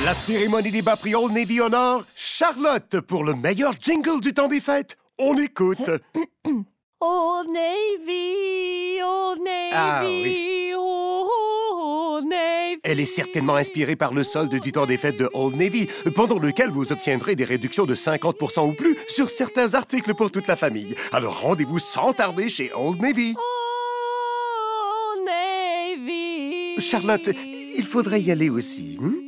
La cérémonie des bas prix Old Navy honore Charlotte pour le meilleur jingle du temps des fêtes. On écoute. Old Navy, Old Navy, Ah oui. Old Navy. Elle est certainement inspirée par le solde du temps des fêtes de Old Navy, pendant lequel vous obtiendrez des réductions de 50% ou plus sur certains articles pour toute la famille. Alors rendez-vous sans tarder chez Old Navy. Old Navy. Charlotte, il faudrait y aller aussi.